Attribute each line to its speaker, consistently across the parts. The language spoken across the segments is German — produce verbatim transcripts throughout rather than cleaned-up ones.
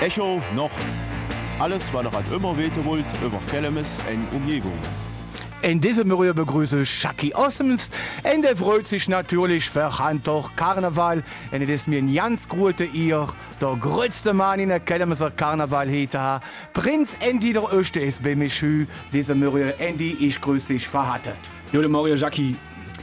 Speaker 1: Echo Nord. Alles, was ihr halt immer wissen wollt über Kellemes und Umgebung.
Speaker 2: In diesem Mühe begrüße ich Shaki Ossems und er freut sich natürlich für Handtuch Karneval. Und es ist mir ein ganz guter ihr, der größte Mann in der Kellemeser Karneval heute. Prinz Andy der Öste ist bei mich heute. Diese Mühe, Andy, ich grüße dich verhattet.
Speaker 3: Jule Mario Jackie.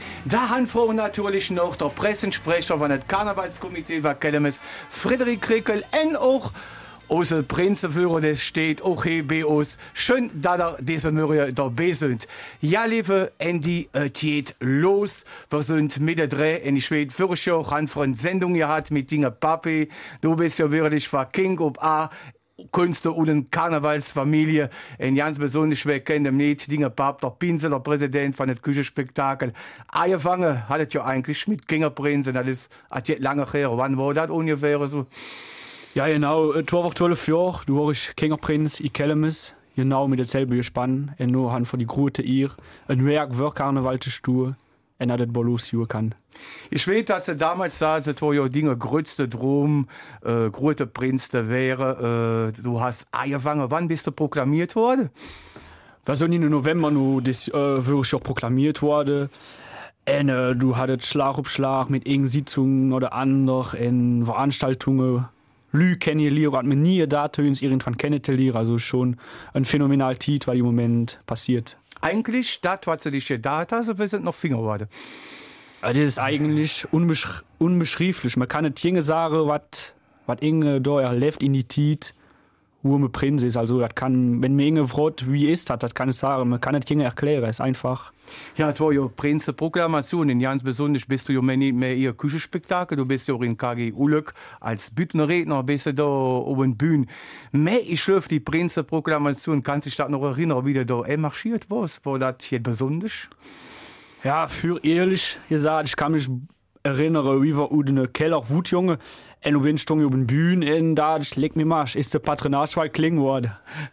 Speaker 2: Da haben wir natürlich noch der Pressensprecher von dem Karnevalskomitee von Kellemes, Friedrich Krickel, und auch unser Prinzenführer, das steht auch hier bei uns. Schön, dass ihr diese Mühe dabei sind. Ja, liebe Andy, es geht los. Wir sind mittendrin und ich weiß, für euch auch eine Sendung gehabt mit Dinge Papi. Du bist ja wirklich von King ob A. Künstler und eine Karnevalsfamilie. Und ganz besonders, wer kennt ihn nicht, Dinge Pap, der Pinsel, der Präsident von dem Küchenspektakel. Angefangen hat es ja eigentlich mit Kingerprinzen, das ist jetzt lange her. Wann war das ungefähr so?
Speaker 3: Ja, genau, es war zwölf Jahre, du warst Kingerprinz in Kellemes, genau mit demselben Gespann. Und nur haben für die Grote ihr ein Werk für Karneval zu tun. Und hat das Bolus kann.
Speaker 2: Ich weiß, dass sie damals sagte, dass ja Dinge größte Drum, äh, große Prinz der wäre. Äh, du hast angefangen, wann bist du proklamiert worden?
Speaker 3: Was in November nur das äh, wirklich auch proklamiert wurde. Und äh, du hattest Schlag auf Schlag mit irgendeinen Sitzungen oder anderen Veranstaltungen. Lü kenne ich lieber, hat mir nie da töns irgendwann kennengelernt. Also schon ein phänomenal Tit, was im Moment passiert.
Speaker 2: Eigentlich, das, was du dich gedacht hast, wir sind noch Finger geworden.
Speaker 3: Das ist eigentlich unbesch- unbeschrieblich. Man kann nicht Dinge sagen, was Inge da erlebt in die Tit, wo man Prinz ist. Also, das kann, wenn mir Inge fragt, wie ist das, das kann ich sagen. Man kann nicht Dinge erklären, es ist einfach.
Speaker 2: Ja, das war ja Prinzenproklamation. Und ganz besonders bist du ja nicht mehr ihr Küchenspektakel. Du bist ja auch in K G Ulök als Bühnenredner, bist du da auf der Bühne. Mehr ich auf die Prinzenproklamation, kannst du dich das noch erinnern, wie du da marschiert warst? War das hier besonders?
Speaker 3: Ja, für ehrlich gesagt, ich kann mich erinnern, wie wir in den Keller Wutjunge. Und du bist auf der Bühne und da, ich leg mir mal, ist der Patronatschweig klingen worden.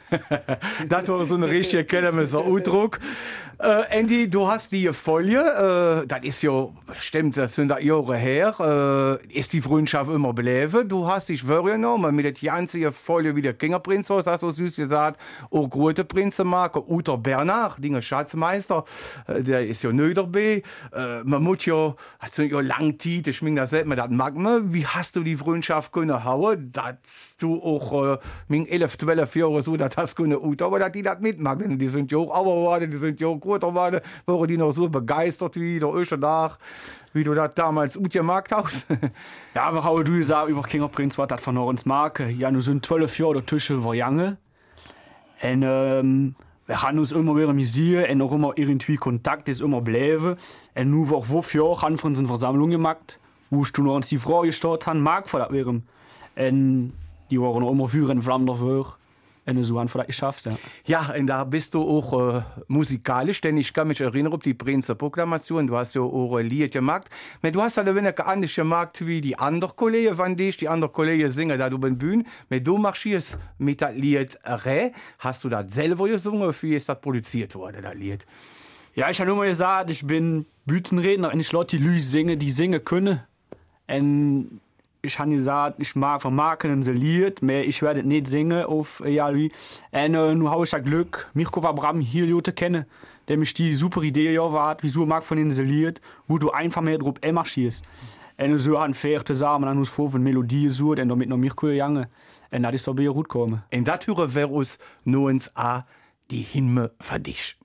Speaker 2: Das war so ein richtiger Kellermesser Ausdruck. Äh, Andy, du hast die Folie, äh, das ist ja, stimmt, das sind Jahre her, äh, ist die Freundschaft immer bleiben. Du hast dich vorgenommen, mit der ganzen Folie wie der Kingerprinz warst, hast du süß gesagt, auch große Prinzenmarke, Uter Bernard, Dinge Schatzmeister, äh, der ist ja nicht dabei. Äh, man muss ja, hat so ja lang Zeit, ich meine, das sagt man, das mag man. Wie hast du die Freundschaft können hauen, dass du auch äh, mit elf, zwölf Jahren so, das hast können Uter, aber dass die das mitmachen, die sind ja auch aber geworden, die sind ja auch gut geworden, waren die noch so begeistert wie der erste Tag, wie du das damals ausgemacht hast.
Speaker 3: Ja, aber auch du gesagt, über Kingerprinz war das von uns Marke. Ja, nur sind zwölf Jahre der Tische war junge. Und ähm, wir haben uns immer wieder amüsiert und auch immer irgendwie Kontakt ist immer bleiben. Und nur auch fünf Jahre haben wir uns eine Versammlung gemacht, wo du noch uns die Frage gestellt hast, mag für das wären. Und die waren noch immer für und Flammen dafür. Und so haben wir das geschafft, ja.
Speaker 2: Ja, und da bist du auch äh, musikalisch, denn ich kann mich erinnern auf die Prinzenproklamation. Du hast ja auch ein Lied gemacht. Aber du hast halt ein wenig anders gemacht wie die anderen Kollegen von dich. Die anderen Kollegen singen da auf der Bühne. Aber du marschierst mit dem Lied Reh. Hast du das selber gesungen oder wie ist das produziert worden, das Lied?
Speaker 3: Ja, ich habe nur mal gesagt, ich bin Bühnenredner und ich lasse die Leute singen, die singen können. Und ich habe gesagt, ich mag vermarkten ein Lied, aber ich werde nicht singen auf ja, wie. Und äh, nun habe ich das Glück, Mirko Abraham hier Leute kennen, der mich die super Idee ja hat, wieso mag von den Lied, wo du einfach mehr drauf marschierst. Und so haben wir zusammen an uns vor von Melodie gesucht und damit noch Mirko gegangen. Und das ist dabei gut gekommen.
Speaker 2: Und das hören wir uns nur uns an, die Himmel für dich.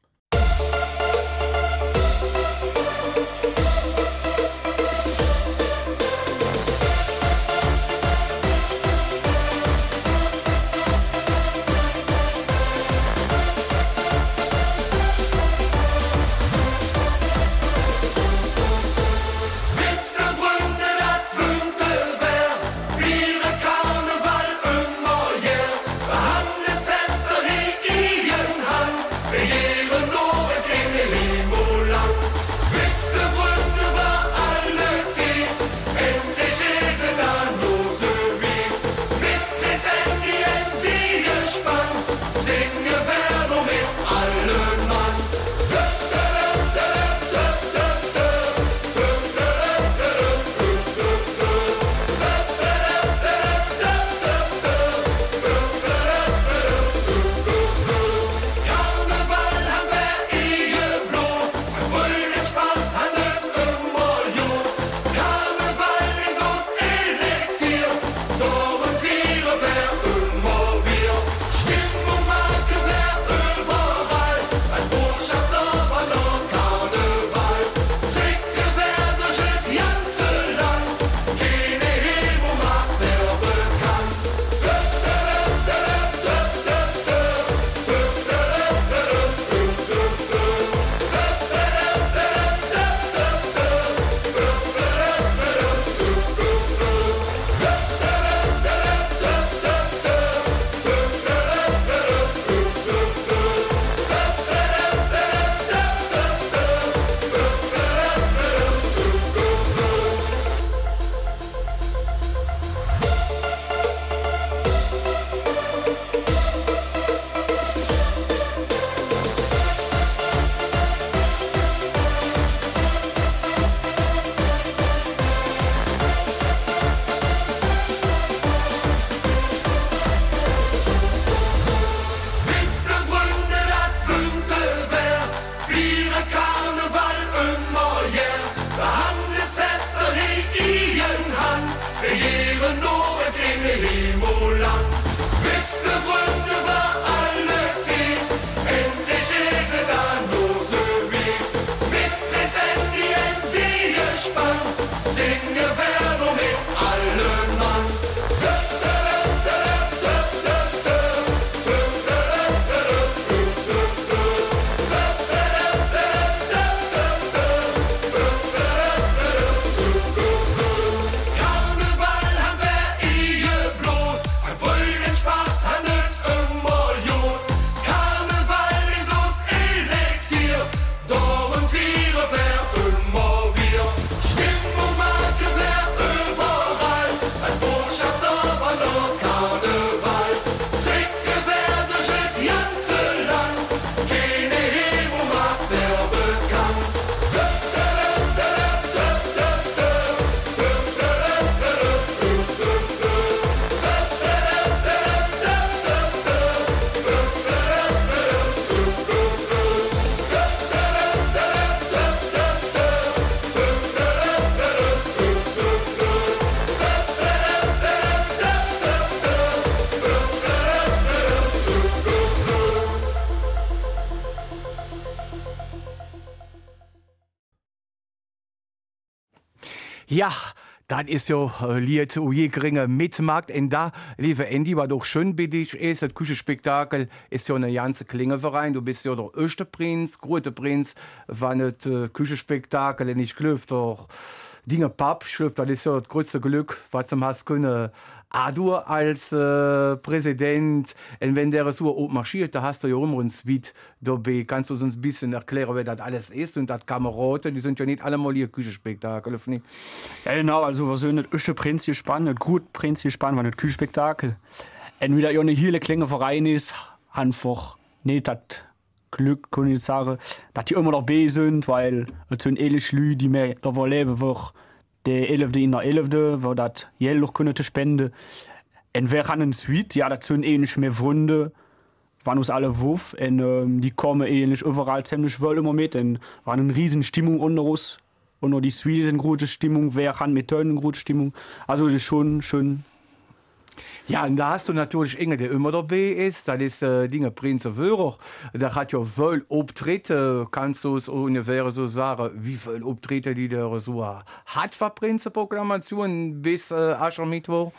Speaker 4: Ihre
Speaker 2: Ja, das ist ja äh, Lied o je geringe Mitmarkt. Und da, liebe Andy, was doch schön bei dich ist, das Küchenspektakel ist ja eine ganze Klingeverein. Du bist ja der erste Prinz, große Prinz, wenn das äh, Küchenspektakel nicht glüft, doch Dinge Papp schlüpft, das ist ja das größte Glück, was du hast können. Ah, du als äh, Präsident, und wenn der so oben marschiert, da hast du ja immer ein Suite dabei. Kannst du uns ein bisschen erklären, wer das alles ist? Und das Kameraden, die sind ja nicht alle mal hier Küchenspektakel, nicht?
Speaker 3: Ja, genau, also wir sind das erste Prinz gespannt, das gut Prinz gespannt, war das Küchenspektakel. Und wieder ja eine hele kleine Verein ist, einfach nicht das Glück, kann ich sagen, dass die immer dabei sind, weil es sind ähnliche Leute, die mehr davon leben, wird der elfte in der elfte, wo das Geld auch können spenden. Und wir haben eine Suite, ja, das sind ähnlich mehr Freunde, waren uns alle Wurf, und ähm, die kommen ähnlich überall ziemlich wohl immer mit, und war eine riesen Stimmung unter uns. Und nur die Suite ist eine gute Stimmung, wer hat mit Tönen eine gute Stimmung. Also das ist schon schön.
Speaker 2: Ja, und da hast du natürlich einen, der immer dabei ist. Das ist der Dinge Prinz Wörer. Der hat ja wohl Auftritte. Kannst du es ungefähr so sagen, wie viele Auftritte die der so hat für Prinzenproklamation bis äh, Aschermittwoch?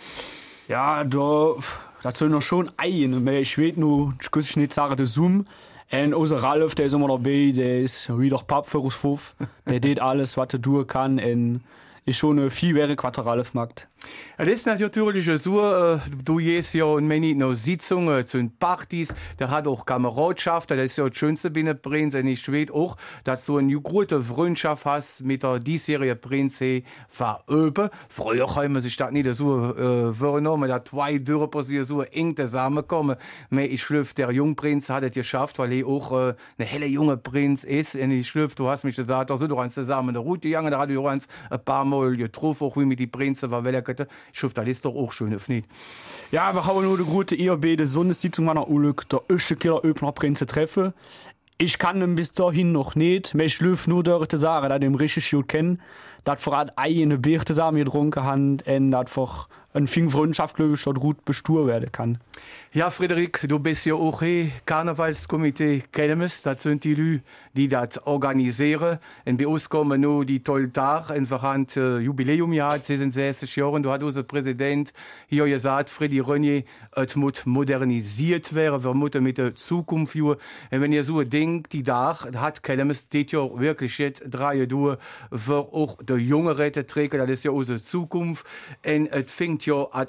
Speaker 3: Ja, da, das soll noch schon ein. Ich weiß nur, ich kann nicht sagen, der Zoom. Und unser Ralf, der ist immer dabei, der ist wieder Papp für uns fünf. Der tut alles, was er tun kann. Und ist schon eine viel wäre Ralf macht.
Speaker 2: Das ist natürlich so, äh, du gehst ja und nicht nur Sitzungen, zu Partys, der hat auch Kameradschaft, das ist ja das Schönste bei einem Prinz, und ich weiß auch, dass du eine gute Freundschaft hast mit der diesjährigen Prinzessin verüben. Früher haben wir sich das nicht so äh, vorgenommen, dass zwei Dörper so eng zusammenkommen. Aber ich glaube, der Jungprinz hat es geschafft, weil er auch äh, ein heller junger Prinz ist. Und ich glaube, du hast mich gesagt, also, du hast zusammen eine Route gegangen, da hat du uns ein paar Mal getroffen, auch wie mit den Prinzen war, weil er ich hoffe, das ist doch auch schön, nicht?
Speaker 3: Ja, wir haben nur die gute E R B, die Sonnensitzung war noch Ulrich, der erste Killer Öbner Prinz zu treffen. Ich kann ihn bis dahin noch nicht, aber ich löf nur dort sagen, dass ich ihn richtig gut kenne, dass vor allem eine Bier zusammen getrunken haben und dass einfach eine Freundschaft, glaube ich, dort gut bestur werden kann.
Speaker 2: Ja, Frederik, du bist ja auch hier Karnevalskomitee Kelmes. Das sind die Leute, die das organisieren. Und bei uns kommen nur die tollen Tage. Und wir haben äh, Jubiläum gehabt, sechsundsechzig Jahre. Da hat unser Präsident hier gesagt, Freddy Rönier, es muss modernisiert werden. Wir müssen mit der Zukunft führen. Und wenn ihr so denkt, die Tag hat Kelmes das Jahr wirklich jetzt drei durch, für auch die junge Räte trägt. Das ist ja unsere Zukunft. Und es fängt ja an,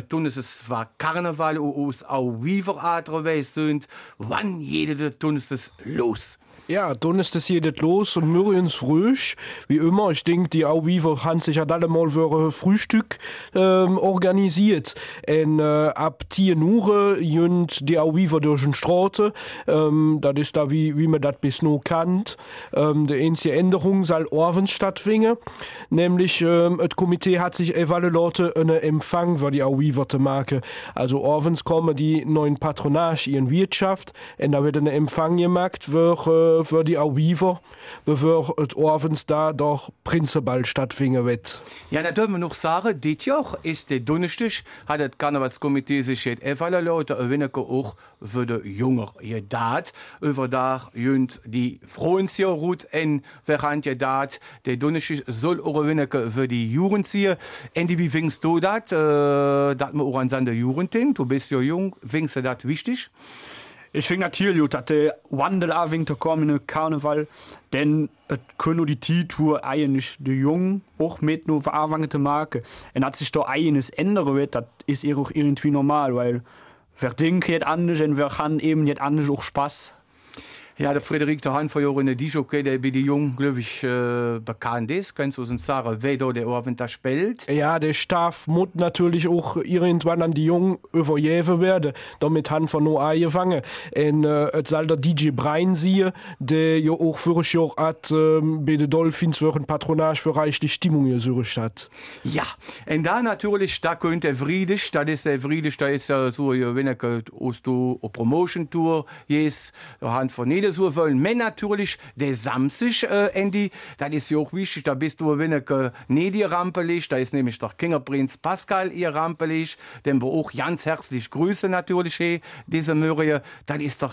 Speaker 2: es war Karneval, aus auch Weaver-Adreweis sind, wann jede Tun ist es los?
Speaker 4: Ja, dann ist es jedes los und Mürriens früh, wie immer. Ich denke, die Auweaver haben sich ja alle mal für ein Frühstück ähm, organisiert. Und äh, ab zehn Uhr jünd die Auweaver durch den Straße. Ähm, das ist da, wie, wie man das bis noch kennt. Ähm, die einzige Änderung soll abends stattfinden. Nämlich, ähm, das Komitee hat sich alle Leute einen Empfang für die Auweaver zu machen. Also abends kommen die neuen Patronage in Wirtschaft und da wird ein Empfang gemacht für, für die Auweaver, bevor es abends da doch Prinzenball stattfinden wird.
Speaker 2: Ja, da dürfen wir noch sagen, dieses Jahr ist der Donnerstag, hat das Karnevalskomitee sich jetzt alle Leute erwähnt, auch für die Jünger gedacht. Über da jünd die Frohensjahrrut und während ihr dat, der Donnerstag soll auch erwähnt für die Jugendzieher. Andy, wie findest du das, äh, dass man auch an seine Jugend denkt? Du bist ja jung, findest du das wichtig?
Speaker 3: Ich finde natürlich gut, dass der Wandel anfängt kommen in den Karneval, denn es können nur die Titur eigentlich die Jungen auch mit nur verarbeitete Marke. Und dass sich da eines ändern wird, das ist auch irgendwie normal, weil wer denkt jetzt anders und wer kann eben jetzt anders auch Spaß.
Speaker 2: Ja, der Frederik der Hand vor in der Disjockey, der bei den Jungen, glaube ich, äh, bekannt ist. Kannst du uns sagen, wer da der Abend da spielt?
Speaker 4: Ja, der Staff muss natürlich auch irgendwann an die Jungen übergeben werden. Damit haben wir noch angefangen. Und äh, es soll der D J Brein sein, der ja auch für ein Jahr hat, äh, bei den Dolphins für ein Patronage für reichlich Stimmung gesorgt hat.
Speaker 2: Ja, und da natürlich, da könnte der Friedisch, das ist der Friedisch, da ist ja so, wenn er aus der Promotion-Tour ist, da haben wir nicht so wollen. Men natürlich der Samstag, äh, Andy, das ist ja auch wichtig, da bist du wenn äh, nicht ihr Rampelig, da ist nämlich der Kingerprinz Pascal ihr Rampelig, den wir auch ganz herzlich grüßen natürlich, hey, diese Möhre, das ist doch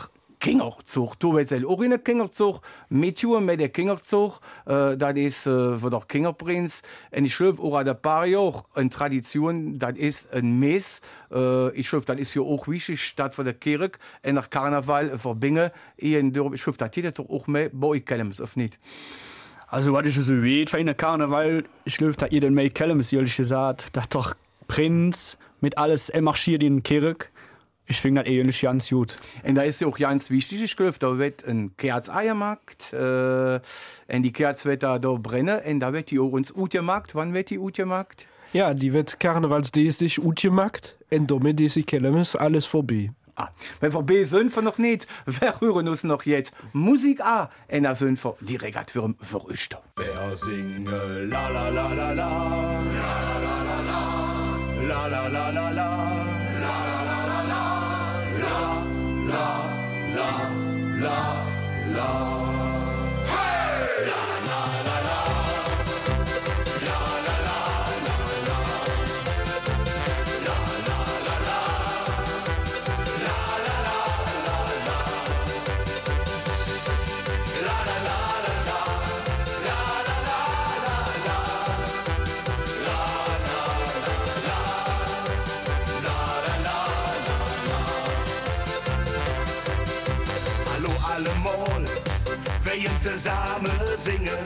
Speaker 2: Kingerzug. Du willst auch in den Kingerzug, mit mit dem Kingerzug, äh, das ist äh, für den Kingerprinz. Und ich glaube, auch an der paar Jahre eine Tradition, das ist ein Mess. Äh, ich glaube, das ist ja auch wichtig, statt für die Kirche, und nach Karneval verbinden. Ich glaube, das geht doch auch mehr bei euch, Kellems, oder nicht?
Speaker 3: Also, was ich so weiß, für einen Karneval, ich glaube, dass ihr den mehr Kellems, ehrlich gesagt, dass doch Prinz mit alles, er marschiert in die Kirche. Ich finde das eigentlich ganz gut.
Speaker 2: Und da ist ja auch ganz wichtig, ich glaube, da wird ein Kerzeiermarkt, äh, und die Kerze wird da, da brennen, und da wird die auch ins Utjemarkt. Wann wird die Utjemarkt?
Speaker 4: Ja, die wird karnevalsdienstlich utgemacht und damit ist die Kellemes alles vorbei.
Speaker 2: Ah, wenn wir B sind wir noch nicht, wir hören uns noch jetzt Musik an, und da sind wir direkt für ein Verrückter.
Speaker 1: Wer singe la la la la la, la la la la, la la la la la. La, la, la, la. Hey! La, la, la, la. La, la, la, la, la. La, la, la, la. La, la, la, la, la. La, la, la, la, la. La, la, la, la, la. La, la, la, la. La, la, la. Allemal, während zusammen singen.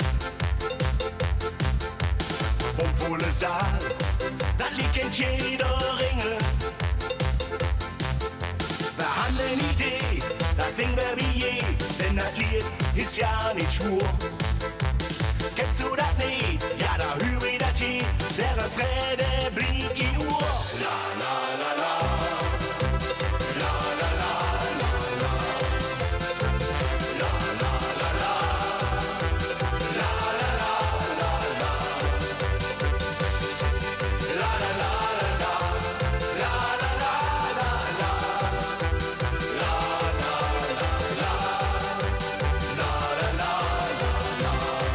Speaker 1: Um volle Saal, da liegt in jeder Ringe. Wir haben eine Idee, das singen wir wie je, denn das Lied ist ja nicht schwur. Kennst du das nicht? Ja, da höre ich das je, der Refrain, der blinkt die Uhr. La, la, la, la. La, la, la, la, la. La, la, la, la. La, la, la, la, la. La, la, la, la, la. La, la, la, la, la. La, la, la, la. La, la, la, la,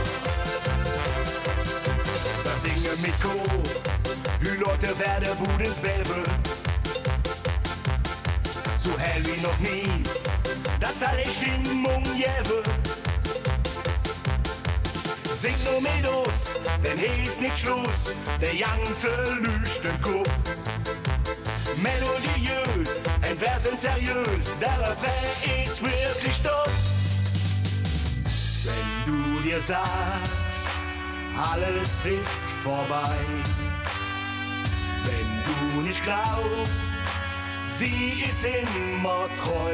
Speaker 1: la. Da singen mit Chor, die Leute werden Budensbäbe. So hell wie noch nie, das alle Stimmung jäve. Sing nur mit uns, denn hier ist nicht Schluss, der ganze Lüchtenchor. Melodiös, ein Vers sind seriös, der Refrain ist wirklich doof. Wenn du dir sagst, alles ist vorbei, wenn du nicht glaubst, sie ist immer treu.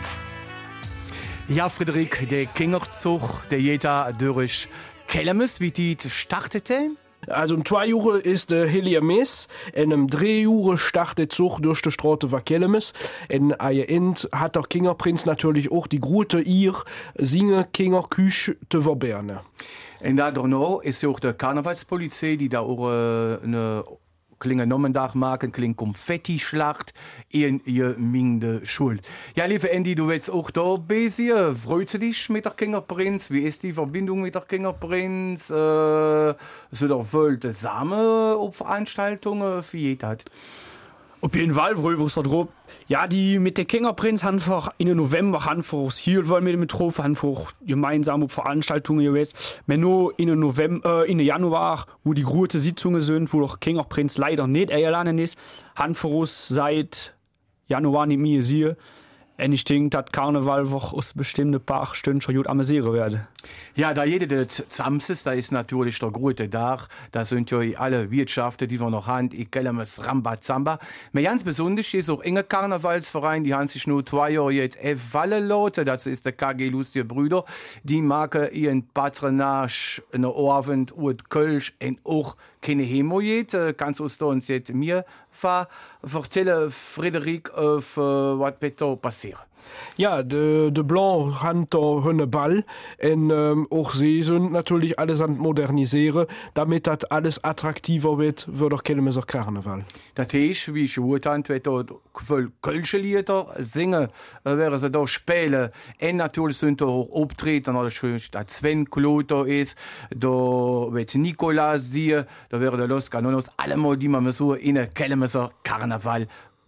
Speaker 2: Ja, Friederik, der Kingerzug, der jeder durch Kellemes, wie die startete?
Speaker 4: Also um zwei Uhr ist der Helier Mess, und um drei Uhr startet der Zug durch die Straße von Kellemes. Und am Ende hat der Kingerprinz natürlich auch die Grute ihr, seine Kingerküche zu verbernen.
Speaker 2: Und da danach ist ja auch die Karnevalspolizei, die da auch äh, eine klinge Nommendag machen, klinge Konfetti-Schlacht in ihr Mingde Schuld. Ja, liebe Andy, du willst auch da bisschen. Freust du dich mit der Kingerprinz? Wie ist die Verbindung mit der Kingerprinz? Äh, so der voll zusammen auf Veranstaltungen für jeder?
Speaker 3: Auf jeden Fall, wo es da drauf. Ja, die mit der Kingerprinz einfach in den November einfach hier wollen wir mit drauf einfach gemeinsam auf Veranstaltungen gewesen. Wenn nur in den November, äh, in den Januar, wo die große Sitzungen sind, wo der Kingerprinz leider nicht eingeladen ist, haben wir uns seit Januar nicht mehr sehen. Und ich denke, dass Karneval auch aus bestimmten paar Stunden schon gut amüsieren werde.
Speaker 2: Ja, da jede des Samstags, da ist natürlich der große Tag. Da sind ja alle Wirtschaften, die wir noch haben. Ich kenne es Rambazamba. Aber ganz besonders ist auch ein Karnevalsverein, die haben sich nur zwei Jahre jetzt evaluiert. Das ist der K G Lustige Brüder. Die machen ihren Patronage in der Abend und Kölsch und auch keine Hemojet. Kannst du uns jetzt mir erzählen, Friederik, auf was bitte passiert?
Speaker 4: Ja, de, de Blanc hat da hunne Ball und ähm, auch sie sind natürlich alles an modernisieren, damit das alles attraktiver wird, wird auch Kellemeser Karneval.
Speaker 2: Das heißt, wie ich gehört habe, wird da voll Kölsche Lieder singen, äh, werden sie da spielen. Und natürlich sind da auch Auftreten, da Sven Kloter ist, da wird Nikolaus sehen, da werden Los Canonos allemal, die man so in Kellemeser Karneval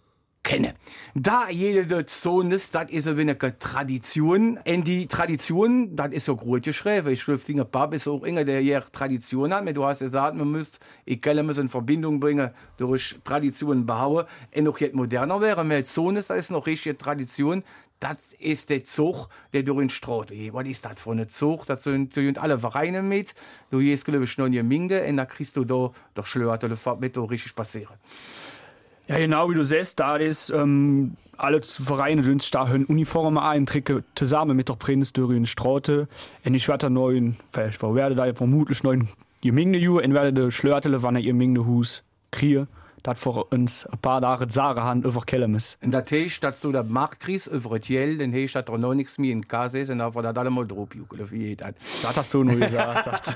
Speaker 2: kennen. Da jede so ist, das ist eine Tradition. Und die Tradition, das ist so gut geschrieben. Ich schrift Dinge, Pap ist auch einer, der hier Tradition hat. Du hast gesagt, man müsste, ich kann es in Verbindung bringen, durch Traditionen behauen. Und auch jetzt moderner wäre, wenn so ist, das ist noch richtige Tradition. Das ist der Zug, der durch den Straße geht. Was ist das für ein Zug? Das sind, sind alle Vereine mit. Du gehst, glaube ich, noch in die Minge und dann kriegst du da durch Schlöte, das wird da richtig passieren.
Speaker 3: Ja, genau wie du siehst, da ist ähm, alle Vereine sind da haben Uniformen ein, Tricke zusammen mit der Prinz durch den Straße. Und ich werde da neuen, vielleicht werde da vermutlich neuen Gemeinde Ju, und werde die Schlöte, wann er ihr Mingde Hus kriege. Das für uns ein paar Tage Sache haben über Kellemes.
Speaker 2: Und das heißt, dass du der Marktkreis über das Geld, dann heißt, dass da noch nichts mehr in Kasse ist, und dann wird das alle drauf juckeln, wie jeder.
Speaker 3: Das hast du nur gesagt.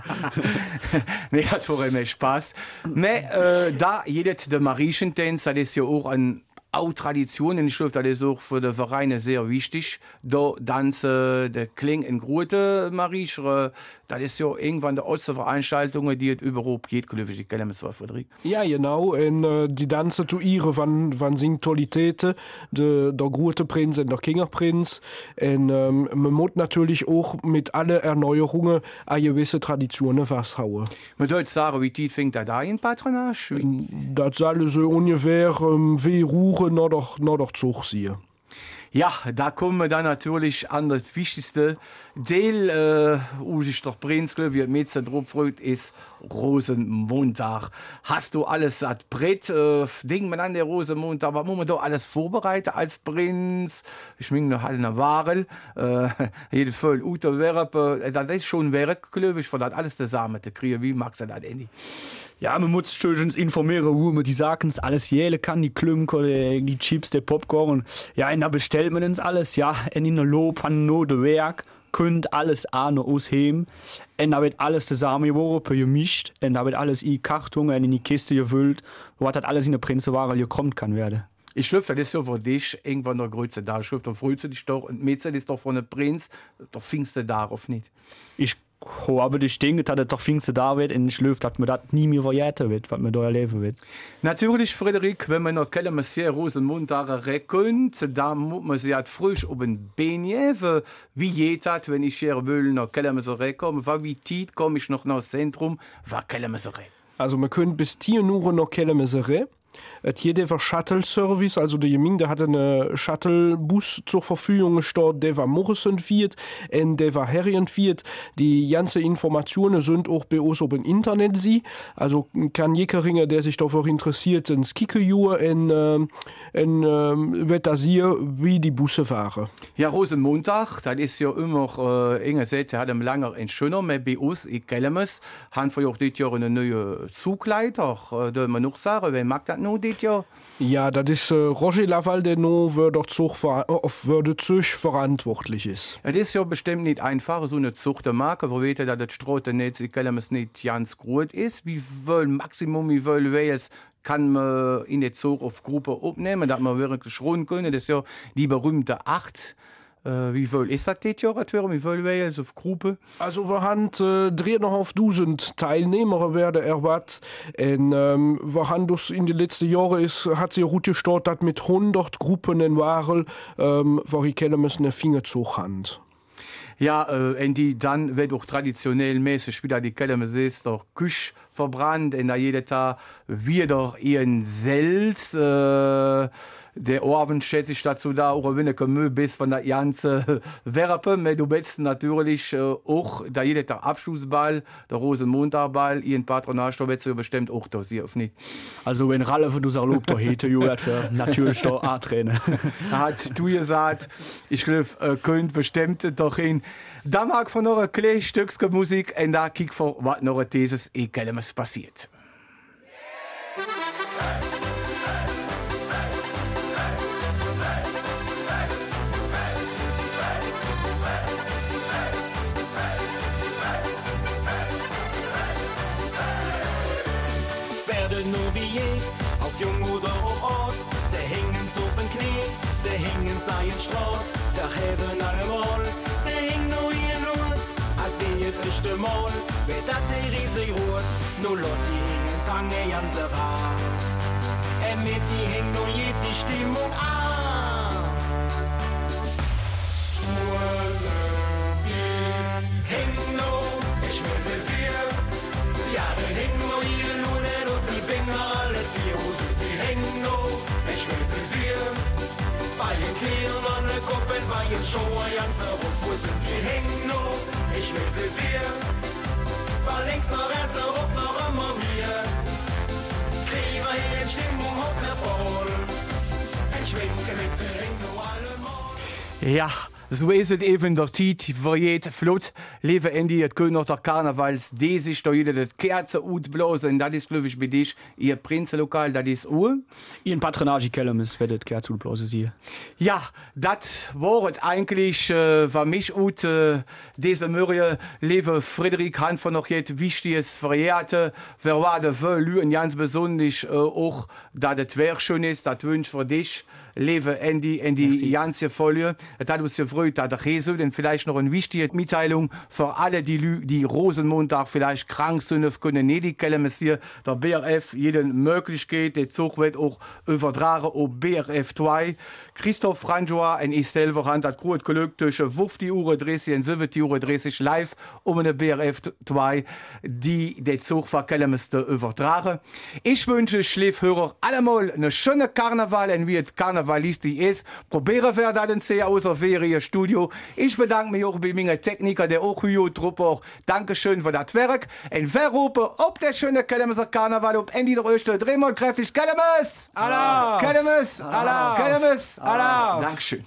Speaker 2: Nee, das war mir Spaß. Aber äh, da jedes der Marieschentanz, das ist ja auch ein auch Tradition, und ich glaube, das ist auch für die Vereine sehr wichtig. Da tanzen der Kling in Grote Marieschere, das ist ja irgendwann die erste Veranstaltung, die es überhaupt geht, glaube ich, ich kenne es, Friedrich.
Speaker 4: Ja, genau, und äh, die tanzen zu ihre, wann, wann sind Tolitäten, de, der Grote Prinz und der Kingerprinz, und ähm, man muss natürlich auch mit allen Erneuerungen eine gewisse Traditionen festhauen.
Speaker 2: Man sollte sagen, wie tief fängt da da in Patronage?
Speaker 4: Das soll so ungefähr ähm, wie Ruhe noch doch, noch doch Zug sehen.
Speaker 2: Ja, da kommen wir dann natürlich an das wichtigste Teil, äh, wo sich der Prinz, wie Mädchen drauf freut, ist Rosenmontag. Hast du alles at Brett, äh, denkt man an der Rosenmontag, aber muss man doch alles vorbereiten als Prinz? Ich meine, halt eine Ware, äh, jede voll Ute Werbe, äh, das ist schon Werk, glaube ich, für das alles zusammen zu kriegen. Wie magst du das, Andy?
Speaker 3: Ja, man muss schön informieren, wo man die Sachen alles jählen kann, die Klümker, die, die Chips, der Popcorn. Ja, und da bestellt man das alles, ja, und in der Lob, an no de Werk, könnt alles ahnen ausheben. Und da wird alles zusammen geworfen, gemischt, und da wird alles in Karton und in die Kiste gefüllt, wo das alles in der Prinzenware gekommen kann werden.
Speaker 2: Ich glaube, das ist ja für dich irgendwann der größte Tag. Ich glaube, da freust du dich doch, und Mädchen ist doch von einem Prinz, da findest du darauf nicht.
Speaker 3: Ich aber ich denke, dass es doch Pfingsten da wird, und ich löfe, dass mir das nie mehr verjährt wird, was mir da erleben wird.
Speaker 2: Natürlich, Friedrich, wenn man noch keine Messier Rosenmontag reckont, dann muss man sich halt frisch auf ein Bein geben. Wie geht das, wenn ich hier will, noch keine Messier komme? Wie tief komme ich noch nach das Zentrum? Was keine Messier?
Speaker 4: Also man könnte bis zehn Uhr noch keine Messier. Hier der war Shuttle-Service, also der Jeming, der hatte einen Shuttle-Bus zur Verfügung gestellt, der war morgens wird und der war herrend wird. Die ganzen Informationen sind auch bei uns auf dem Internet sie. Also kann jeder Ringer, der sich dafür interessiert, ins Kicken und, ähm, und ähm, wird da sehen, wie die Busse fahren.
Speaker 2: Ja, Rosenmontag, das ist ja immer, äh, Inge sagt, hat einen langer und schöner, aber bei uns, ich kenne es, haben wir auch dieses Jahr einen neuen Zugleiter, äh, da man noch sagen, wer mag das noch dit Jahr?
Speaker 4: Ja, das ist äh, Roger Laval, der noch für den Zug, für den Zug verantwortlich ist.
Speaker 2: Es ist ja bestimmt nicht einfach, so eine Zucht zu machen, wo wir dass das Straßennetz, ich kenne es nicht ganz gut ist. Wie viel Maximum, wie viel Wales kann man in den Zug auf Gruppe aufnehmen, dass man wirklich rund können. Das ist ja die berühmte acht. Äh, wie viel ist das dit Jahr? Wie viel Wales auf Gruppe?
Speaker 4: Also wir haben äh, dreieinhalb tausend Teilnehmer werden erwartet. Und ähm, wir haben das in den letzten Jahren ist, hat sich gut gestartet mit hundert Gruppen in Waren, ähm, wo ich kenne müssen eine Fingerzug haben.
Speaker 2: Ja, äh, und die dann wird auch traditionell mäßig wieder die Kelme siehst, doch Küche verbrannt, und da jeder Tag wieder ihren Selz, äh, der Orven stellt sich dazu da, auch wenn du Müll bist von der ganzen Werpe, aber du bist natürlich äh, auch, da jeder Tag Abschlussball, der Rosenmontagball, ihren Patronage, da wird du bestimmt auch da, sie nicht.
Speaker 3: Also wenn Ralle für du Lob da hätte, Jurat für natürlich da A-Trainer.
Speaker 2: Hat du gesagt, ich glaube, äh, könnt bestimmt doch hin. Da mag von eurer kleinen Stücksmusik, und da kick vor, was noch dieses Ekelmes passiert.
Speaker 1: Auf Jung oder Ort, der hängen so beim Knie, der hängen seien Straat, der haben alle Mal, der hängt nur ihr Not, hat die jetzt nicht einmal, wer das die riesig rot, nur Lot die hängen sange ganze Rat. und mit die hängt nur je die Stimmung an. Wo sind die? Hängen nur, ich will sie sehen. Ja, die hängen nur hier nur nicht und die Finger alle Tiere. Wo sind die? Hängen nur, ich will sie sehen. Bei den Kindern an der Gruppe, bei den Shower, ganz herum. Wo sind die? Hängen nur, ich will sie sehen. Von links nach rechts, herum, noch immer wieder. Klima hier in Stimmung, hoch nach voll. Ein Schwenken mit der Ring, nur allemal.
Speaker 2: Ja, so ist es eben der Tiet, variiert flott. Liebe Andy, jetzt können noch der Karnevals, die sich da jeder das Kerze ausblasen. Das ist, glaube ich, bei dich, ihr Prinzenlokal, das ist Uhr.
Speaker 3: Ihren Patronage-Keller ist, wenn das Kerze ausblasen sie.
Speaker 2: Ja, das war es eigentlich, äh, war mich gut, äh, diese Mörie, liebe Friederik, han von noch jetzt Wichtiges verjährte, wer war der Wöl, und ganz besonders äh, auch, dass das Werk schön ist, das wünsche für dich. Liebe Andy, in die Merci. Ganze Folie. Es hat uns gefreut, dass der Jesu, denn vielleicht noch eine wichtige Mitteilung für alle, die, Lü die Rosenmontag vielleicht krank sind, können nicht die Kelle hier. Der B R F jeden Möglichkeit, der Zug wird auch übertragen auf B R F zwei. Christoph Franjois und ich selber haben das gut gelöst zwischen fünfzig Uhr dreißig und siebzig Uhr dreißig live um eine B R F zwei, die der Zug für Kelle müsste übertragen. Ich wünsche Schläfhörer allemal eine schöne Karneval, und wie es Karneval Karnevalisti ist. Probieren wir das in C aus auf ihr Studio. Ich bedanke mich auch bei meinen Techniker, der auch hier Truppe auch. Dankeschön für das Werk. Und wer rufe ob der schöne Kellemeser Karneval, ob Andy der Öste, dreimal kräftig Kellemes!
Speaker 3: Allah!
Speaker 2: Kellemes!
Speaker 3: Allah!
Speaker 2: Kellemes!
Speaker 3: Allah!
Speaker 2: Dankeschön.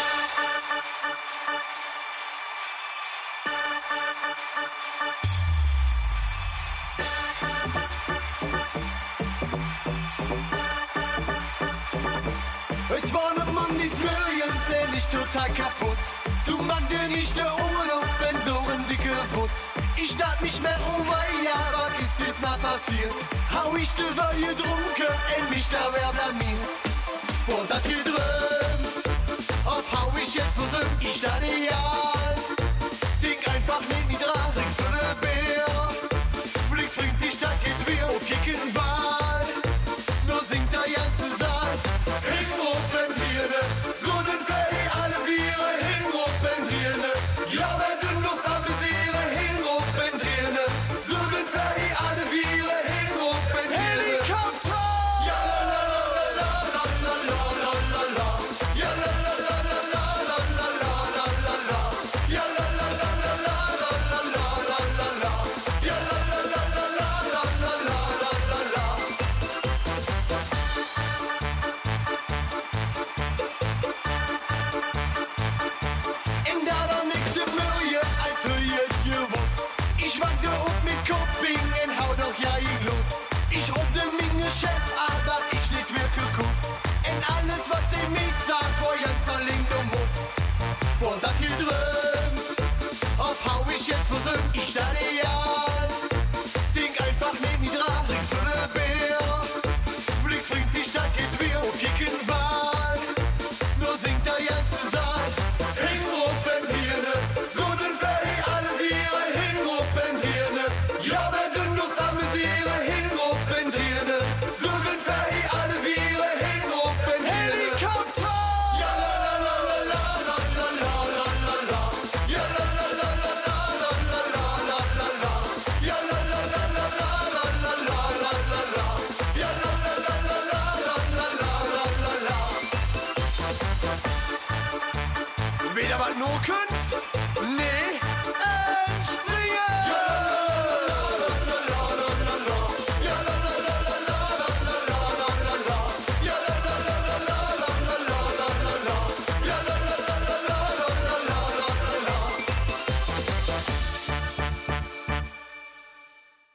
Speaker 1: Ich war ne Mann, dies Million seh mich total kaputt. Du mag dir nicht der Ohren und bin so ein dicke Wut. Ich start nicht mehr over, ja, was ist das na passiert? Hau ich de Weile drunke, in mich da wer blamiert. Und das hier drin, auf hau ich jetzt versucht, ich starte ja. Ding einfach mit mir dran, trinkst du ne Bär. Flix bringt die Stadt jetzt wieder auf jeden Wal. Nur singt der ganze Saal. Hinrufen-Trierne, so den Ferry alle Biere. Hinrufen-Trierne, ja, wer du Lust amüsiere. Hinrufen-Trierne, so den Ferry alle Biere. Hinrufen-Trierne. Helikopter! Ja, la, la, la, la, la, la, la, la, la. Ja, la, la, la, la, la, la, la, la, la, la. Ja, la, la, la, la, la, la, la, la, la, la. Ja, la, la, la, la, la, la, la, la, la, la. In der der nächste Mühe, als du jetzt gewusst. Ich wanke up mit Koping und hau doch ja ich los. Ich ruf den Minge Chef, aber ich nicht wirklich Kuss. Und alles, was der mich sagt, wo ganz allein du musst. Und das hier drin, auf hau ich jetzt versucht, ich stelle ja.